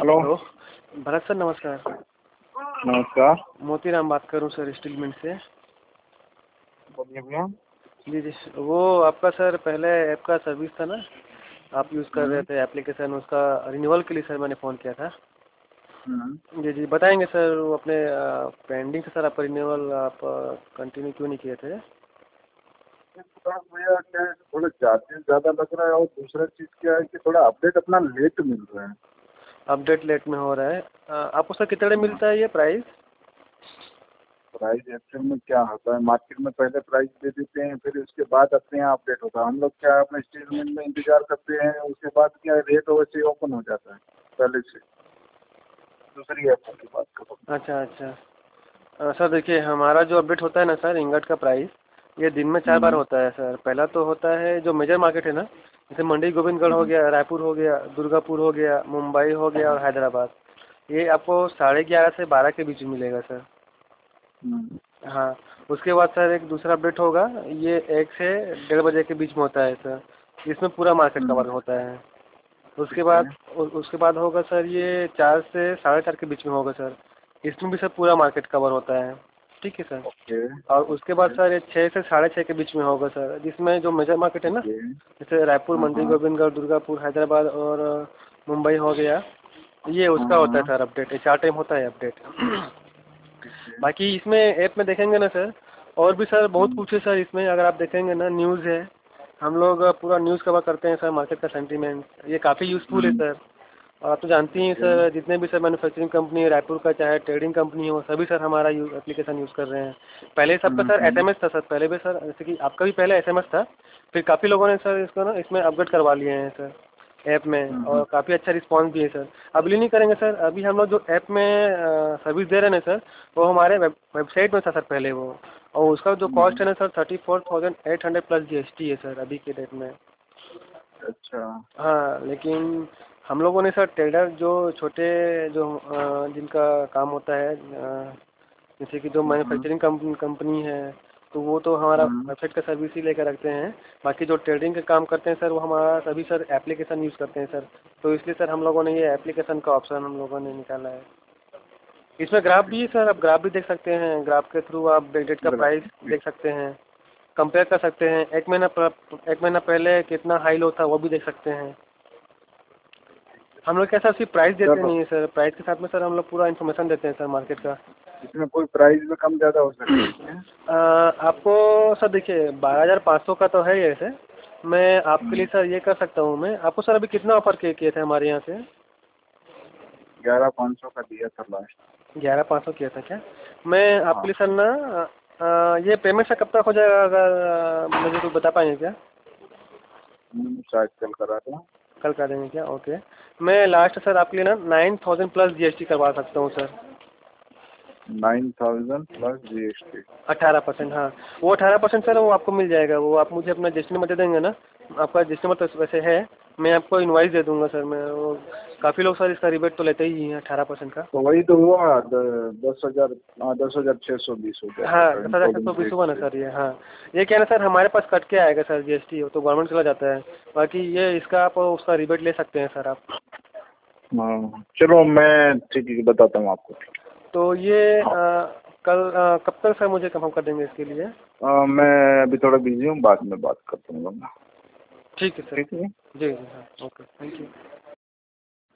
Hello. Hello Bharat sir, नमस्कार। नमस्कार। मोतीराम बात कर रहा हूँ सर, स्टील मिल से। बोलिए भैया। जी जी, वो आपका सर पहले ऐप का सर्विस था ना, आप यूज़ कर रहे थे एप्लीकेशन, उसका रिन्यूअल के लिए सर मैंने फ़ोन किया था। जी जी, बताएंगे सर वो अपने पेंडिंग था सर आपका रिन्यूअल, आप कंटिन्यू क्यों नहीं किए थे? भैया क्या है, थोड़ा चार्जेस ज़्यादा लग रहा है और दूसरा चीज़ क्या है कि थोड़ा अपडेट अपना लेट मिल रहा है। अपडेट लेट में हो रहा है। आपको सर कितने मिलता है ये प्राइस? प्राइस एक्चुअल में क्या होता है, मार्केट में पहले प्राइस दे देते हैं, फिर उसके बाद अपने यहाँ अपडेट होता है। हम लोग क्या है, अपने स्टील मिल में इंतजार करते हैं, उसके बाद क्या है, रेट वैसे ही ओपन हो जाता है पहले से। दूसरी ऐप की बात करो। अच्छा अच्छा। सर देखिए, हमारा जो अपडेट होता है ना सर, इंगट का प्राइस ये दिन में 4 बार होता है सर। पहला तो होता है जो मेजर मार्केट है ना, जैसे मंडी गोविंदगढ़ हो गया, रायपुर हो गया, दुर्गापुर हो गया, मुंबई हो गया और हैदराबाद। ये आपको 11:30 से 12 के बीच में मिलेगा सर। हाँ, उसके बाद सर एक दूसरा अपडेट होगा, ये 1 से 1:30 बजे के बीच में होता है सर, इसमें पूरा मार्केट कवर होता है। उसके बाद होगा सर ये 4 से 4:30 के बीच में होगा सर, इसमें भी सर पूरा मार्केट कवर होता है। ठीक है सर। और उसके बाद सर ये 6 से 6:30 के बीच में होगा सर, जिसमें जो मेजर मार्केट है ना, जैसे रायपुर, मंडी गोविंदगढ़, दुर्गापुर, हैदराबाद और मुंबई हो गया, ये उसका होता है सर अपडेट। ये 4 टाइम होता है अपडेट। बाकी इसमें ऐप में देखेंगे ना सर, और भी सर बहुत कुछ है सर इसमें। अगर आप देखेंगे ना, न्यूज़ है, हम लोग पूरा न्यूज़ कवर करते हैं सर, मार्केट का सेंटीमेंट, ये काफ़ी यूज़फुल है सर। और आप तो जानती हैं सर, जितने भी सर मैन्युफैक्चरिंग कंपनी है रायपुर का, चाहे ट्रेडिंग कंपनी हो, सभी सर हमारा एप्लीकेशन यूज़ कर रहे हैं। पहले सबका सर एसएमएस था सर, पहले भी सर, जैसे कि आपका भी पहले एसएमएस था, फिर काफ़ी लोगों ने सर इसको ना इसमें अपग्रेड करवा लिए हैं सर ऐप में, और काफ़ी अच्छा रिस्पांस भी है सर। अभी नहीं करेंगे सर, अभी हम लोग जो ऐप में सर्विस दे रहे हैं सर, वो हमारे वेबसाइट में था सर पहले वो, और उसका जो कॉस्ट है ना सर 34,800 प्लस जीएसटी है सर अभी के डेट में। अच्छा। हाँ, लेकिन हम लोगों ने सर ट्रेडर जो छोटे, जो जिनका काम होता है, जैसे कि जो मैन्युफैक्चरिंग कंपनी है, तो वो तो हमारा वेबसाइट का सर्विस ही लेकर रखते हैं। बाकी जो ट्रेडिंग के काम करते हैं सर, वो हमारा सभी सर एप्लीकेशन यूज़ करते हैं सर। तो इसलिए सर हम लोगों ने ये एप्लीकेशन का ऑप्शन हम लोगों ने निकाला है। इसमें ग्राफ भी है सर, आप ग्राफ भी देख सकते हैं, ग्राफ के थ्रू आप डेट का प्राइस देख सकते हैं, कंपेयर कर सकते हैं, एक महीना पहले कितना हाई लो था वो भी देख सकते हैं। हम लोग क्या सर सिर्फ प्राइस देते नहीं है सर, प्राइस के साथ में सर हम लोग पूरा इन्फॉर्मेशन देते हैं सर मार्केट का। इसमें कोई प्राइस में कम ज़्यादा हो सकता है? आपको सर देखिए 12,500 का तो है ही ऐसे। मैं आपके लिए सर ये कर सकता हूँ, मैं आपको सर अभी कितना ऑफर किए थे हमारे यहाँ से? 11,500 का दिया था लास्ट। 11,500 किया था क्या? मैं आपके लिए सर ना ये पेमेंट सर कब तक हो जाएगा, अगर मुझे कुछ बता पाएंगे क्या? शायद कल करा था। कल कर देंगे क्या? ओके। मैं लास्ट सर आपके लिए ना 9,000 प्लस जीएसटी करवा सकता हूँ सर। 9,000 plus GST. 18%, हाँ। वो 18% सर वो आपको मिल जाएगा, वो आप मुझे अपना जिस नंबर दे देंगे ना, आपका जिस नंबर तो वैसे है, मैं आपको इनवाइस दे दूंगा सर। मैं वो काफ़ी लोग सर इसका रिबेट तो लेते ही हैं 18% का। तो वही तो हुआ 10,000। हाँ, 10,620 हो हाँ, जाएगा 10,620 हुआ ना सर ये। हाँ, ये क्या है ना सर, हमारे पास कट के आएगा सर जीएसटी, तो गवर्नमेंट चला जाता है। बाकी ये इसका आप उसका रिबेट ले सकते हैं सर आप। हाँ चलो, मैं ठीक है बताता हूँ आपको। तो ये कल कब तक सर मुझे कंफर्म कर देंगे इसके लिए? मैं अभी थोड़ा बिजी हूँ, बाद में बात करता हूँ। ठीक है सर। ठीक है। जी जी हाँ, ओके, थैंक यू।